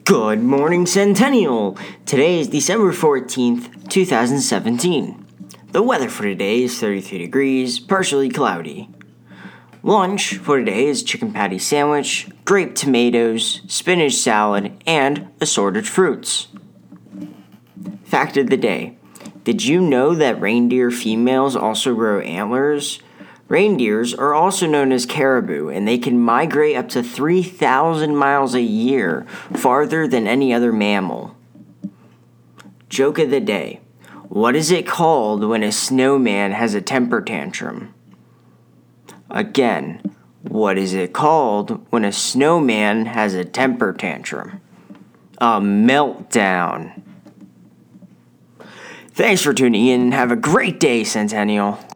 Good morning, Centennial! Today is December 14th, 2017. The weather for today is 33 degrees, partially cloudy. Lunch for today is chicken patty sandwich, grape tomatoes, spinach salad, and assorted fruits. Fact of the day. Did you know that reindeer females also grow antlers? Reindeers are also known as caribou, and they can migrate up to 3,000 miles a year, farther than any other mammal. Joke of the day. What is it called when a snowman has a temper tantrum? Again, what is it called when a snowman has a temper tantrum? A meltdown. Thanks for tuning in and have a great day, Centennial.